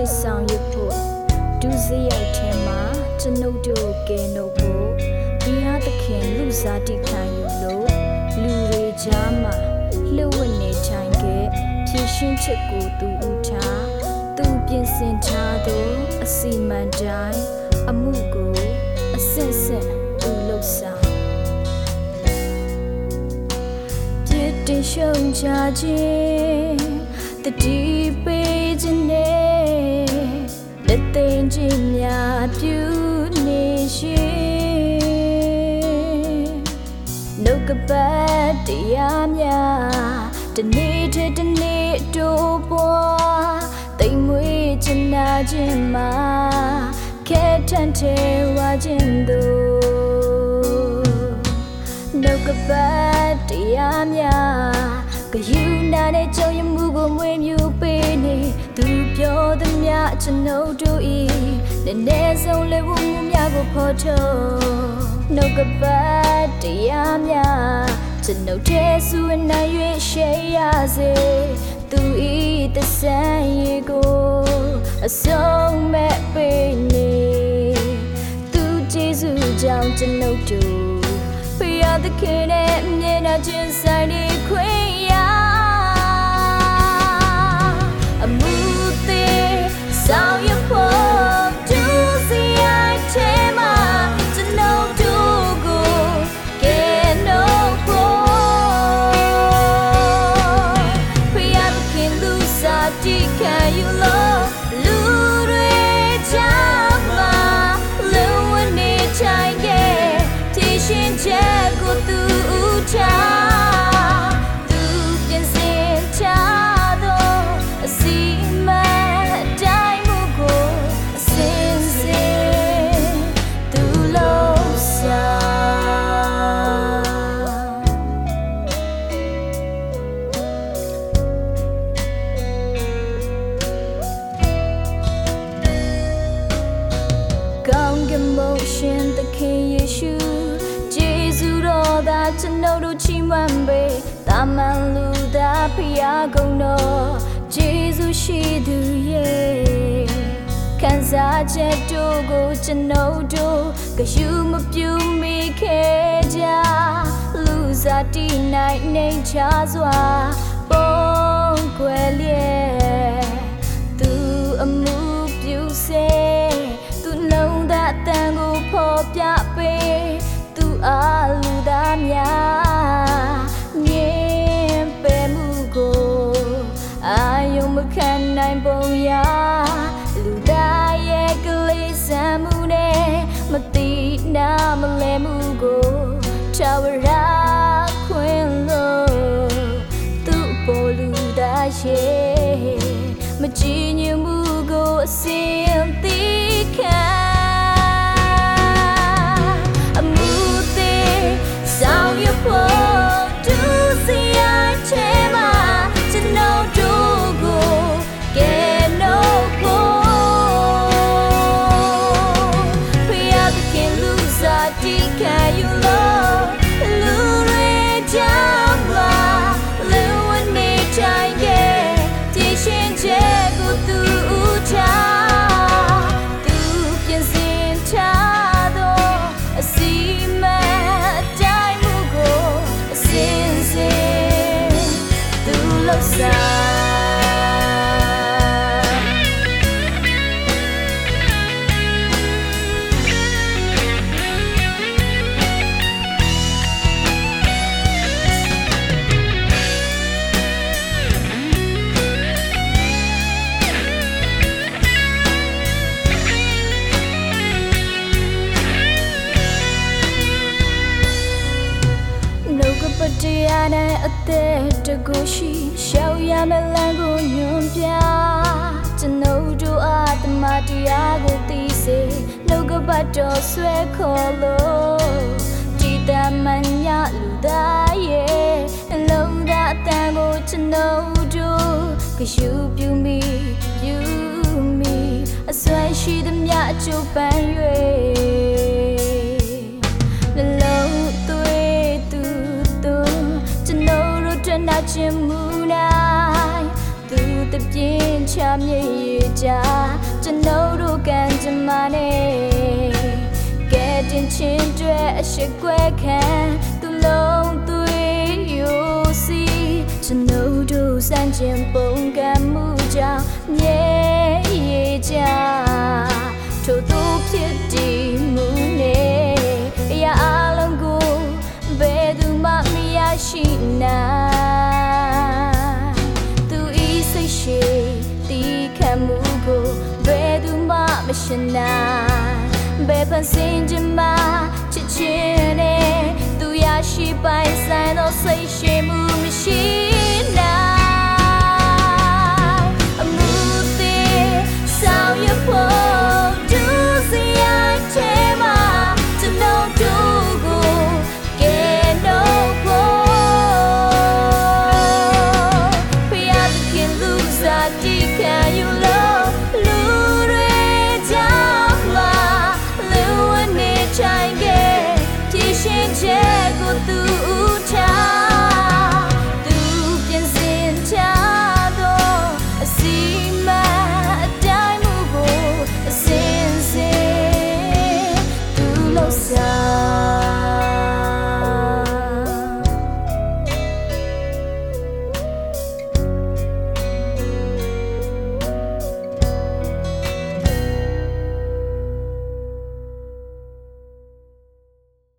တစ်ဆောင်ရဖို့ဒူးစရိုက်ထဲမှာကျွန်ုပ်တို့ကဲနှုတ်ဖို့ဘီဟာသခင်လူစားတိခံယူလို့လူတွေကြားမှာလှုပ်ဝက်နေထိုင်ခဲ့ဖြည့်ရှင်းချက်ကိုသူဦးထားသူပြင်ဆင်ထားသောအစီမံတိုင်းအမှုကိုအစစ်စစ်သူလှုပ်ဆောင်ပြစ်တင်ရှုံချခြင်းတတိပေးခြင်းနဲ့လက်သိမ်းခြင်းများပြုနေရှိနှုတ်ကပတ်တရားများတနေ့ထက်တနေ့တိုးပွားသိမ်မွေးချနာခြင်းမှာခဲထန်ထဲဝါခြင်းတို့နှုတ်ကပတ်တရားများကယူနာတဲ့ကြောင့်ရမှုကိုမွေးမြူပေးနေသူပြောသမျှကျွန်ုပ်တို့ဤနဲ့နေဆုံးလေဝမှုများကိုဖော်ထုတ်နှုတ်ကပတ်တရားများကျွန်ုပ်တဲ့ဆူနိုင်၍ရှေ့ရစေသူဤသစံရေကိုအဆုံးမဲ့ပေးနေသူကျေးဇူးကြောင့်ကျွန်ုပ်တို့ဖယားသခင်နဲ့မျက်နှာချင်းဆိုင်နေခွင့်ရအမှုသေးဆောင်ရဖို့ဒူးစရိုက်ထဲမှာကျွန်ုပ်တို့ကိုကဲနှုတ်ဖို့ဖယားသခင်လူစားတိခံယူလို့လူတွေကြားမှာလူဝနေချိုင်ခဲ့တည်ရှင်ချက်ကိုသူဦးထားသူပြင်ဆင်ထားသောအစီမံတိုင်းမှုကိုအစင်စင်သူလုံးစားကောင်းကင်ဘုံရှင်သခင်ယေရှုကျေးဇူးတော်သာကျွန်ုပ်တို့ချီးမွမ်းပေးတာမန်လူသားဖယားကုန်တော်ကျေးဇူးရှိသူရဲ့ခံစားချက်တို့ကိုကျွန်ုပ်တို့ကယူမပြူမိခဲ့ကြလူစားတီနိုင်နေချစွာပုံကွယ်လျက်သူအမှုပြုစေသူလုံးသားအတန်ကိုဖော်ပြပေးသူအားလူသားများငြင်းပယ်မှုကိုအာယုံမခံနိုင်ပုံရာလူသားရဲ့ကလေးစံမှုနဲ့မတိနာမလဲမှုကိုထာဝရခွင့်လို့သူ့ပေါ်လူသားရဲ့မကြည်ညိုမှုကိုအစဉ်သိခံဆောင်ရဖို့ဒူးစရိုက်ထဲမှာကျွန်ုပ်တို့ကိုကဲနှုတ်ဖို့ဖယားသခင်လူစားတိခံယူလို့လူတွေကြားမှာလူဝနေချိုင်ခဲ့တည်ရှင်ချက်ကိုသူဦးထားသူပြင်ဆင်ထားသောအစီမံတရားနဲ့အသက်တကူရှိရှောက်ရမယ့်လမ်းကိုညွှန်ပြကျွန်ုပ်တို့အားတမတရားကိုသိစေနှုတ်ကပတ်တော်ဆွဲခေါ်လို့ဒီတမန်ညလူသားရဲ့နှလုံးသားအတန်ကိုကျွန်ုပ်တို့ကယူပြူမိအစွမ်းရှိသမျှအကျိုးပန်း၍နှလုံးသွေးသူကျွန်ုပ်တို့တနာချင်မှုနိုင်သူတပြင်းချမြေကြကျွန်တော်တို့ကံကြမ္မာနဲ့ကဲတင်ချင်းတွေအရှိကွဲခံသူလုံးသွေးယူစီကျွန်တော်တို့စံကျင်ပုံကံမှုကြောင့်မြေကြထို့သူဖြစ်တည်မှုနဲ့အရာအလုံးကိုဘယ်သူမှမရရှိနိုင်သူဤစိတ်ရှိတီးခံမှုကိုဘယ်သူမှမရှင်နိုင်ဘယ်ပန်းစင်ကြမှာချစ်ချင်းနဲ့သူရရှိပိုင်ဆိုင်သောစိတ်ရှိမှုမရှိနိုင်